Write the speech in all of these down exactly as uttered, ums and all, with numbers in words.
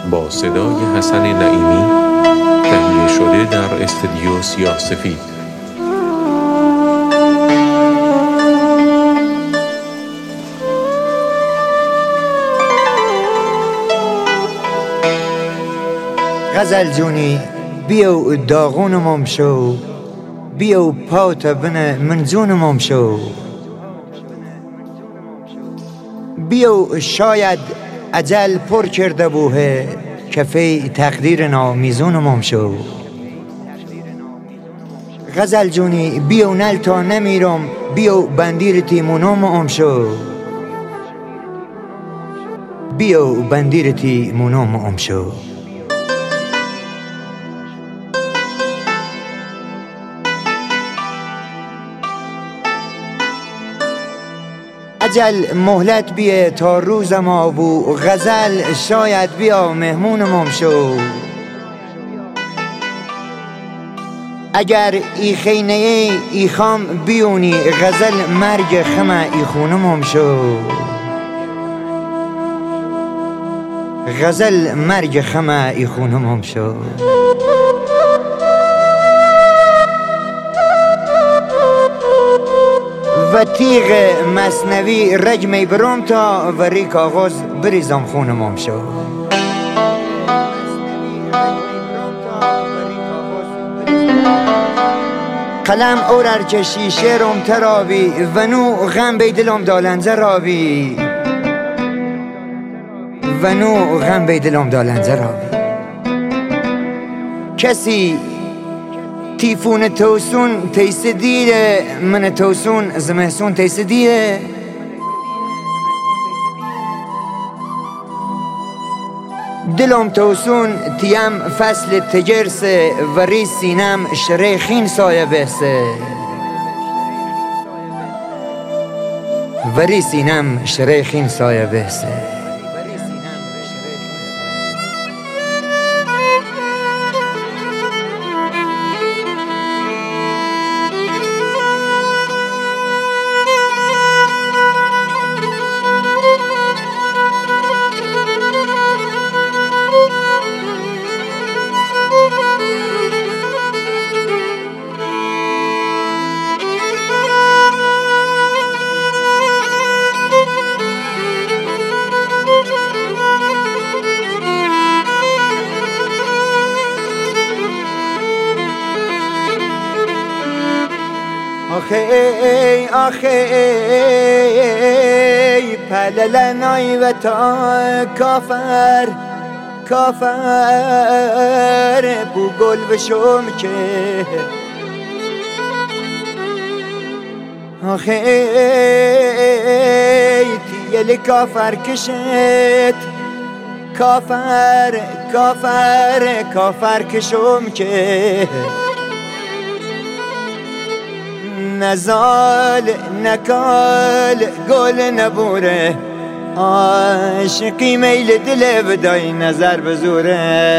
با صدای حسن نعیمی تهیه شده در استودیو سیاه‌سفید. غزل جونی بیو داغونمم شو، بیو پاوت بنه من جونمم شو، بیو شاید اجل پر کرده بوه کفی تقدیرنا میزونمم شو. غزل جونی بیو نلتا نمیرم، بیو بندیر تیمونم شو، بیو بندیر تیمونم شو. اجل مهلت بیه تا روز ما بو، غزل شاید بیا مهمونمم شو. اگر ای خینه ای خام بیونی، غزل مرگ خمه ای خونمم شو. غزل مرگ خمه ای خونمم شو. و تیغ مصنوی رجمی برم تا وری کاغذ بریزم خونمم شو. قلم اورر کشی شعرم تراوی، و نو غم بی دلم دالنزه راوی، و نو غم بی دلم دالنزه راوی. کسی تیفون توسون تیس دیره، من توسون زمهسون تیس دیره. دلم توسون تیم فصل تجرسه، وری سینم شریخین سایه بسه، وری سینم شریخین سایه بسه. آخی آخی پللنای و تا کافر کافر بو گل و شم که. آخی تیل کافر کشت، کافر کافر کافر کشم که. نزال نکال گل نبوره، عاشقی میل دل بدای نظر بزوره.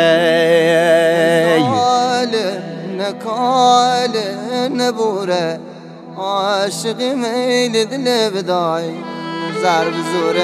نزال نکال نبوره، عاشقی میل دل بدای نظر بزوره.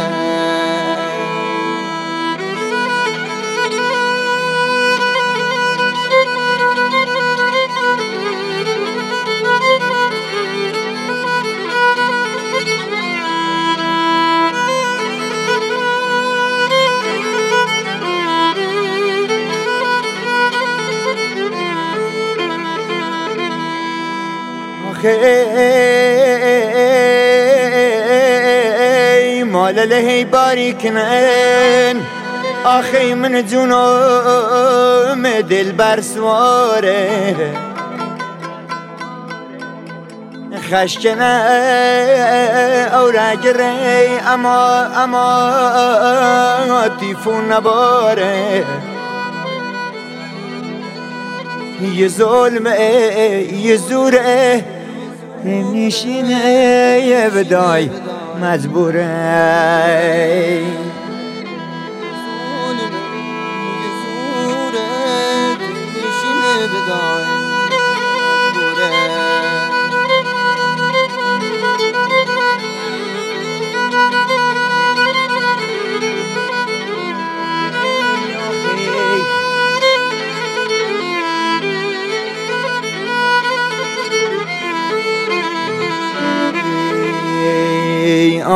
آخی مال لهی باریکنن، آخی من جونم دل برسواره. خشکنه او رگره اما اما تیفون نباره. یه ظلمه یه زوره نشینه یه بدای مجبوره.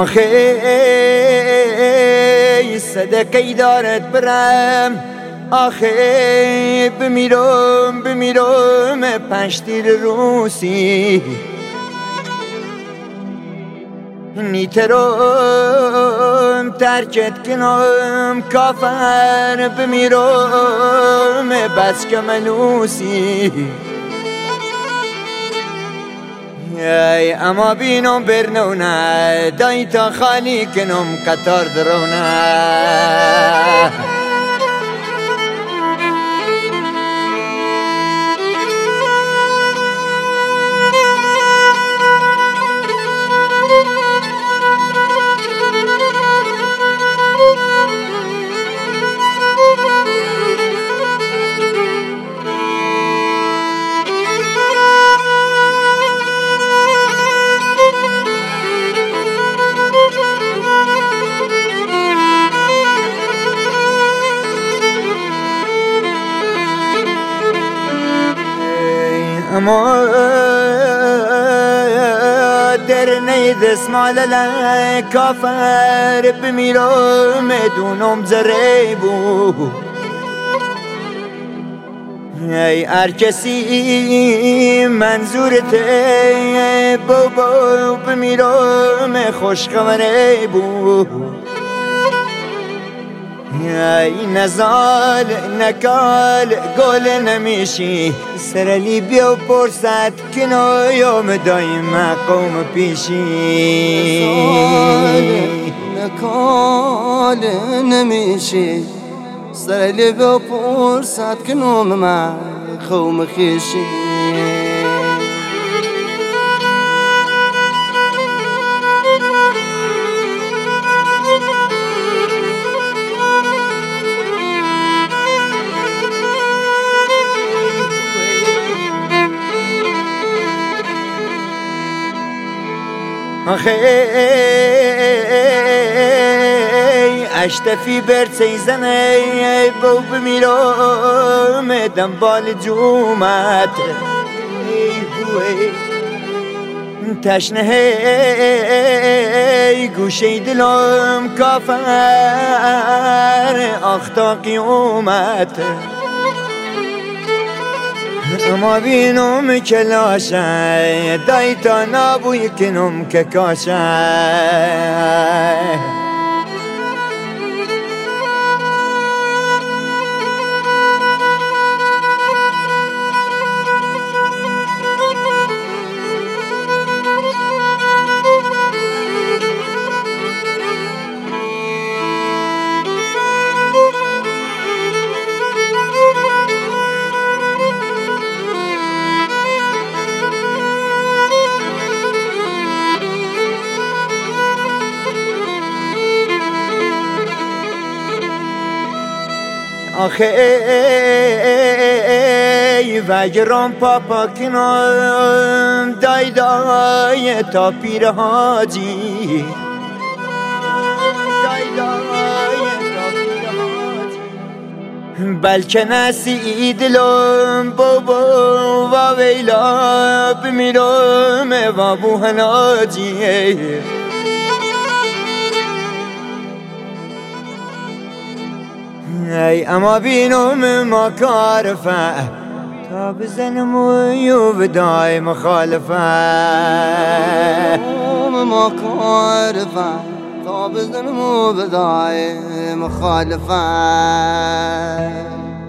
آخه صدقی دارد برم، آخه بمیرم بمیرم پشتیر روسی، نیترم ترکت کنم کافر بمیرم بس که ملوسی. ای اما بینم برنونه دای تا خالی کنم قطار درونه. اما در نید اسمال کافر بمیرم دونم زریبو. ای هر کسی منظورته بابا بمیرم خوش خبره بو. ای نزال نکال گل نمیشی سرلی بیا پرسد کنو یوم دایم قوم پیشی. نکال نمیشی سرلی بیا پرسد کنو من قوم خیشی. آخه اشتفی برسی زنه بو بمیرم دنبال جومت. تشنه گوشه دلم کافر آختا قیومت. اما بینم که لاشه دای تا نابوی کنم که کاشه. آخه وگرام پاپا کنم دای دای تا پیر حاجی. دای دای تا پیر حاجی بلکه نسی دلم بابا و ویلا بمیرم و بوهناجی. ای اما بینم ما کارفه تا بزنم و یو بدای مخالفه. ما کارفه تا بزنم و بدای مخالفه.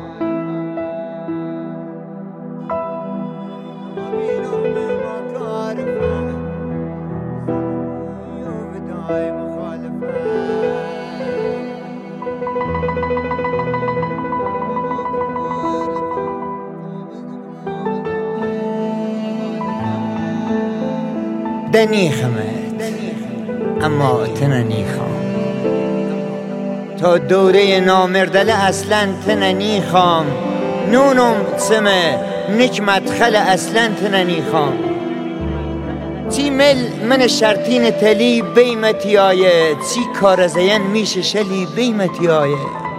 دنی خمت اما تننی خام تا دوره نامردل اصلا تننی خام. نونم سمه نکمت خل اصلا تننی خام. تی مل من شرطین تلی بیمتی آیه تی کارزین میشه شلی بیمتی آیه.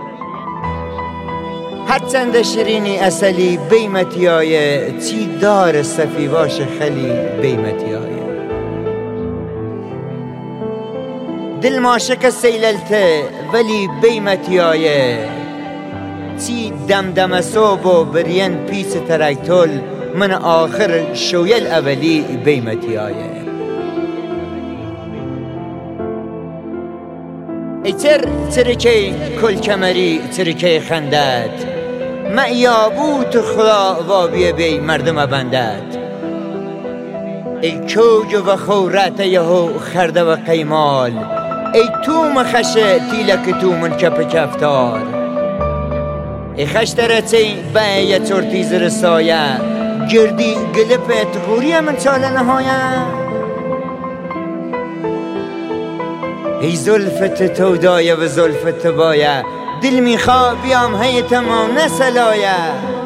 هرچند شیرینی اصلی بیمتی آیه تی دار صفی باش خلی بیمتی آیه. دل ماشق سیللته ولی بیمتیایه تی دمدم صوب و برین پیس ترکتل من آخر شویل اولی بیمتیایه ای تر ترکی کل کمری ترکی خندد معیابوت خدا وابیه بی مردم بندد ای کوج و خورت یهو خرده و قیمال ای تو مخشه تیلک تو من کپ کفتار ای خشترتی بایه تورتیز رسایه گردی گلپت غوری من سال نهایه ای زلفت تودایه و زلفت بایه دل میخوا بیام هی تمام نسلایه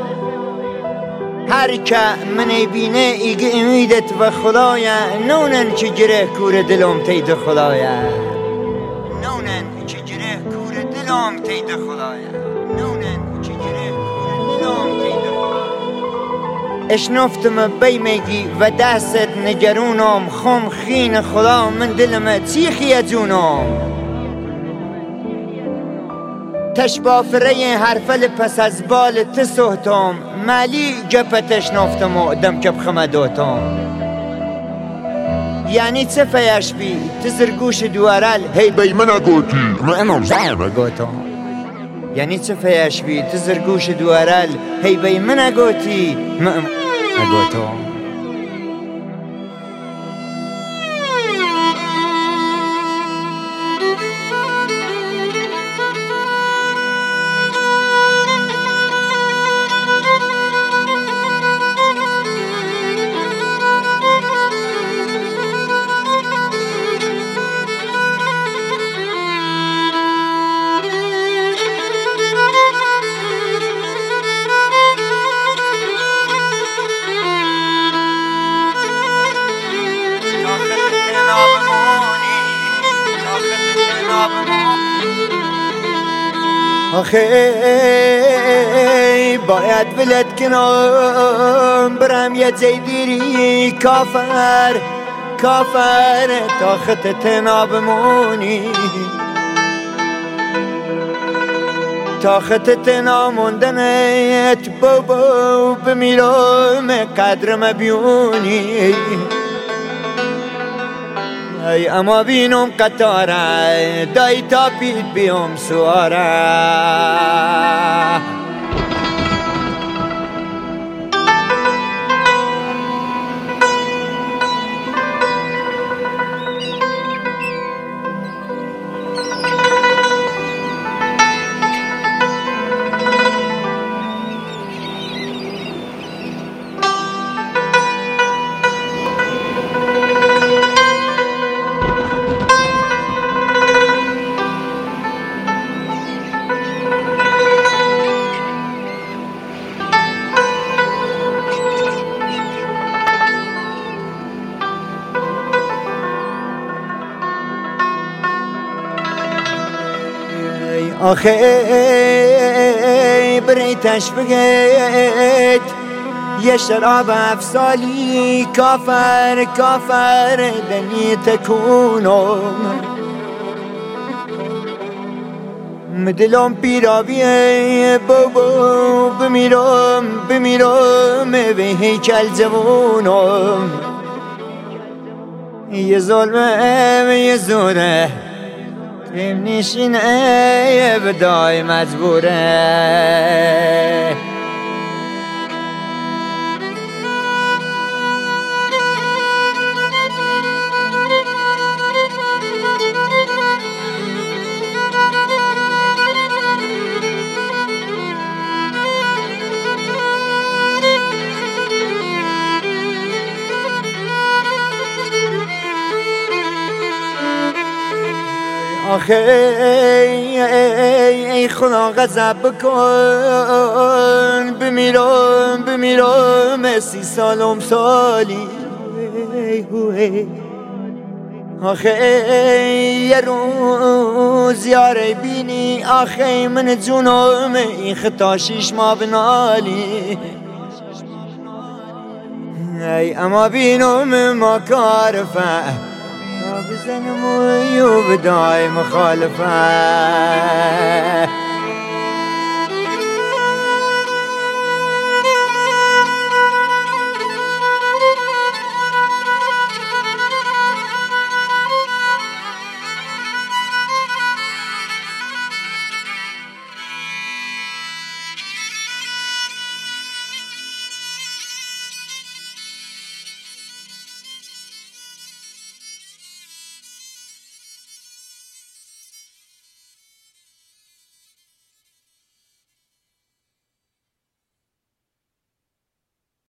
هر که منی بینه ایگ امیدت و خدایه نونن که گره کور دلم تید خدایه نونن که گره کور دلم تید خدایه نونن که گره کور دلم تید خدایه اشنفتم بیمگی و دستت نگرونم خم خین خدا من دلم تیخی جونم تشبافره حرفل پس از بال تسوتم مالی گپتش نفتم و دم کب خمدوتم یعنی چه فیش بی تزرگوش دوارل هی بی من اگوتی منم زعب اگوتم یعنی چه فیش بی تزرگوش دوارل هی بی من اگوتی منم اگوتم آخی باید ولد کنم برم یه زیدیری کافر کافر تا خط تنا بمونی تا خط تنا موندنت بابا بمیرم قدرم بیونی ای اما بینم قطاره دای تا پید بیام سواره آخی بریتش بگید یه شراب افسالی کافر کافر دنی تکونم مدلم پیراویه بابا بمیرم بمیرم به هیکل جوونم یه ظلمه یه زوره تیم نیشینه بدای مجبوره آخی ای خدا غضب بکن بمیرم بمیرم سی سالم سالی آخی یه روز یاره بینی آخی من جونم این خطا شیش ما بنالی ای اما بینم ما کارفه بزنم و بدای مخالفه